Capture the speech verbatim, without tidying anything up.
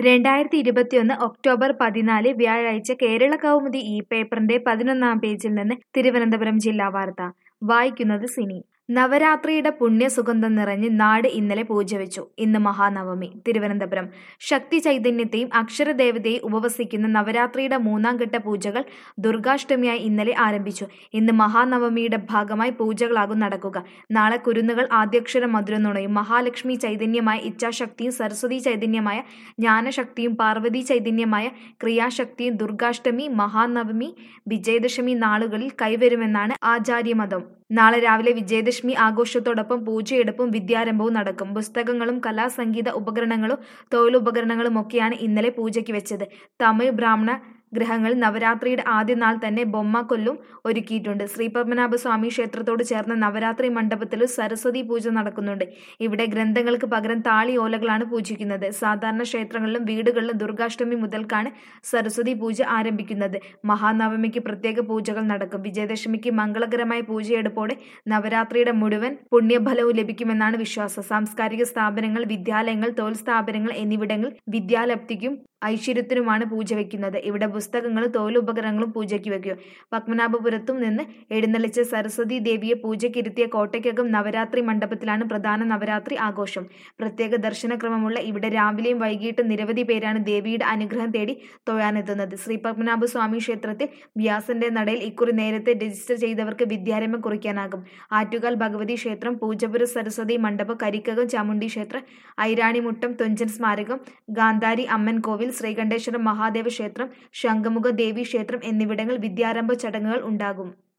രണ്ടായിരത്തി ഇരുപത്തിയൊന്ന് ഒക്ടോബർ പതിനാല് വ്യാഴാഴ്ച കേരള കൗമുദി ഈ പേപ്പറിന്റെ പതിനൊന്നാം പേജിൽ നിന്ന് തിരുവനന്തപുരം ജില്ലാ വാർത്ത വായിക്കുന്നത് സിനി. നവരാത്രിയുടെ പുണ്യസുഗന്ധം നിറഞ്ഞ് നാട് ഇന്നലെ പൂജവെച്ചു. ഇന്ന് മഹാനവമി. തിരുവനന്തപുരം ശക്തി ചൈതന്യത്തെയും അക്ഷരദേവതയെയും ഉപവസിക്കുന്ന നവരാത്രിയുടെ മൂന്നാം ഘട്ട പൂജകൾ ദുർഗാഷ്ടമിയായി ഇന്നലെ ആരംഭിച്ചു. ഇന്ന് മഹാനവമിയുടെ ഭാഗമായി പൂജകളാകും നടക്കുക. നാളെ കുരുന്നുകൾ ആദ്യാക്ഷര മധുരം നുണയും. മഹാലക്ഷ്മി ചൈതന്യമായ ഇച്ഛാശക്തിയും സരസ്വതി ചൈതന്യമായ ജ്ഞാനശക്തിയും പാർവതി ചൈതന്യമായ ക്രിയാശക്തിയും ദുർഗാഷ്ടമി, മഹാനവമി, വിജയദശമി നാളുകളിൽ കൈവരുമെന്നാണ് ആചാര്യമതം. നാളെ രാവിലെ വിജയദശമി ആഘോഷത്തോടൊപ്പം പൂജയെടുപ്പും വിദ്യാരംഭവും നടക്കും. പുസ്തകങ്ങളും കലാ സംഗീത ഉപകരണങ്ങളും തൊഴിലുപകരണങ്ങളുമൊക്കെയാണ് ഇന്നലെ പൂജയ്ക്ക് വെച്ചത്. തമിഴ് ബ്രാഹ്മണ ഗൃഹങ്ങളിൽ നവരാത്രിയുടെ ആദ്യ നാൾ തന്നെ ബൊമ്മക്കൊല്ലും ഒരുക്കിയിട്ടുണ്ട്. ശ്രീപത്മനാഭസ്വാമി ക്ഷേത്രത്തോട് ചേർന്ന നവരാത്രി മണ്ഡപത്തിലും സരസ്വതി പൂജ നടക്കുന്നുണ്ട്. ഇവിടെ ഗ്രന്ഥങ്ങൾക്ക് പകരം താളി ഓലകളാണ് പൂജിക്കുന്നത്. സാധാരണ ക്ഷേത്രങ്ങളിലും വീടുകളിലും ദുർഗാഷ്ടമി മുതൽക്കാണ് സരസ്വതി പൂജ ആരംഭിക്കുന്നത്. മഹാനവമിക്ക് പ്രത്യേക പൂജകൾ നടക്കും. വിജയദശമിക്ക് മംഗളകരമായ പൂജയെടുപ്പോടെ നവരാത്രിയുടെ മുഴുവൻ പുണ്യഫലവും ലഭിക്കുമെന്നാണ് വിശ്വാസം. സാംസ്കാരിക സ്ഥാപനങ്ങൾ, വിദ്യാലയങ്ങൾ, തൊഴിൽ സ്ഥാപനങ്ങൾ എന്നിവിടങ്ങളിൽ വിദ്യാലബ്ധിക്കും ഐശ്വര്യത്തിനുമാണ് പൂജ വയ്ക്കുന്നത്. ഇവിടെ പുസ്തകങ്ങളും തൊഴിലുപകരണങ്ങളും പൂജയ്ക്ക് വയ്ക്കും. പത്മനാഭപുരത്തു നിന്ന് എഴുന്നള്ളിച്ച സരസ്വതി ദേവിയെ പൂജയ്ക്കിരുത്തിയ കോട്ടയ്ക്കകം നവരാത്രി മണ്ഡപത്തിലാണ് പ്രധാന നവരാത്രി ആഘോഷം. പ്രത്യേക ദർശനക്രമമുള്ള ഇവിടെ രാവിലെയും വൈകിട്ടും നിരവധി പേരാണ് ദേവിയുടെ അനുഗ്രഹം തേടി തൊഴാനെത്തുന്നത്. ശ്രീപത്മനാഭസ്വാമി ക്ഷേത്രത്തിൽ വ്യാസന്റെ നടയിൽ ഇക്കുറി നേരത്തെ രജിസ്റ്റർ ചെയ്തവർക്ക് വിദ്യാരംഭം കുറിക്കാനാകും. ആറ്റുകാൽ ഭഗവതി ക്ഷേത്രം, പൂജപ്പുര സരസ്വതി മണ്ഡപം, കരിക്കകം ചാമുണ്ഡി ക്ഷേത്രം, ഐരാണിമുട്ടം തുഞ്ചൻ സ്മാരകം, ഗാന്ധാരി അമ്മൻ കോവിൽ, ശ്രീകണ്ഠേശ്വരം മഹാദേവ ക്ഷേത്രം, ശംഖുമുഖ ദേവി ക്ഷേത്രം എന്നിവിടങ്ങളിൽ വിദ്യാരംഭ ചടങ്ങുകൾ ഉണ്ടാകും.